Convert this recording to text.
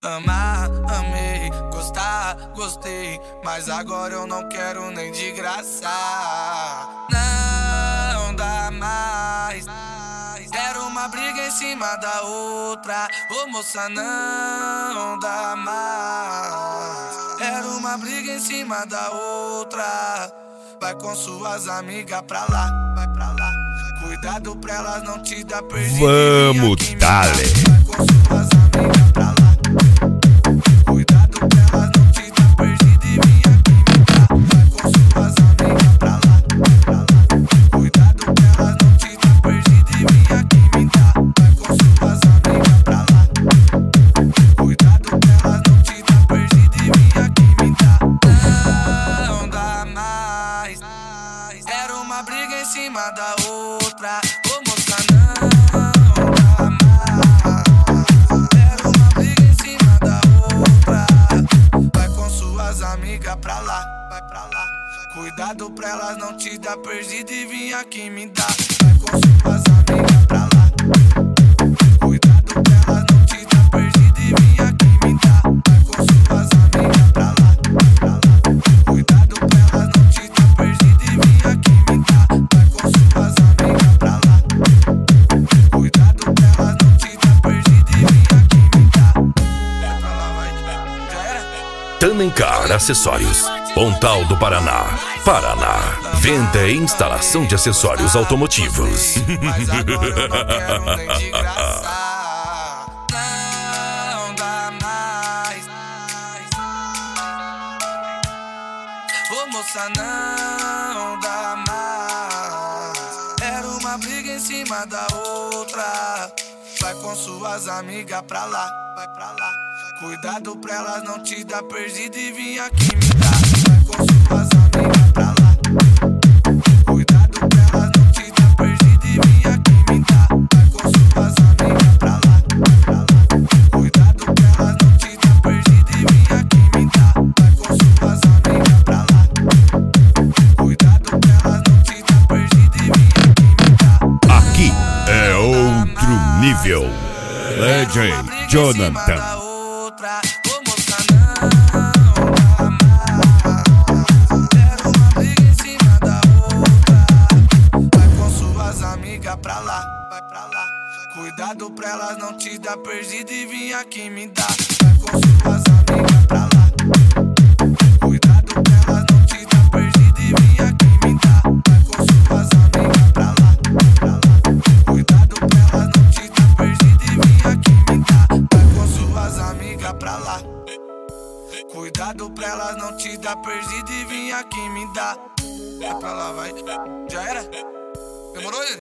Amar, amei, gostar, gostei, mas agora eu não quero nem de graça. Não dá mais. Era uma briga em cima da outra. Ô moça, não dá mais. Era uma briga em cima da outra. Vai com suas amigas pra lá, vai pra lá. Cuidado pra elas não te dar perdido. Vamos, dale. Vai com suas amigas pra lá. Cuidado pra elas não te dar perdido e vem aqui me dar. Vai com suas amigas pra lá, pra lá. Cuidado pra elas não te dar perdido e vem aqui me dar. Vai com suas amigas pra lá. Cuidado pra elas não te dar perdido e vem aqui me dar. Não dá mais. Era uma briga em cima da outra. Ô moça, não dá mais. Era uma briga em cima da outra. Vai com suas amigas pra lá, vai pra lá. Cuidado pra elas não te dar perdido e vem aqui me dar. Vai com suas amigas pra lá. Cuidado pra elas não te dar perdido e vem aqui me dar. Vai com suas amigas pra lá, pra lá. Cuidado pra elas não te dar perdido e vem aqui me dar. Vai com suas amigas pra lá. Cuidado pra elas não te dar perdido e vem aqui me dar. É pra lá, vai, já era. Tanencar Acessórios, Pontal do Paraná, Paraná. Venda e instalação de acessórios automotivos. Mas agora eu não quero nem de graça. Não dá mais. Ô moça, não dá mais. Era uma briga em cima da outra. Vai com suas amigas pra lá, vai pra lá. Cuidado pra elas não te dar perdido e vem aqui me dar. Vai com suas amigas pra lá. Cuidado pra elas não te dar perdido e vem aqui me dar. Vai com suas amigas pra lá, pra lá. Cuidado pra elas não te dar perdido e vem aqui me dar. Vai com suas amigas pra lá. Cuidado pra elas não te dar perdido e vem aqui me dar. Aqui é outro nível. Legend Jonathan. Pra lá, vai pra lá. Cuidado pra elas não te dar perdido e vem aqui me dar. Vai com suas amigas pra lá. Cuidado pra elas não te dar perdido e vem aqui me dar. Vai com suas amigas pra lá, pra lá. Cuidado pra elas não te dar perdido e vem aqui me dar. Vai com suas amigas pra lá. Cuidado pra elas não te dar perdido e vem aqui me dar. É pra lá, vai. Já era? Demorou?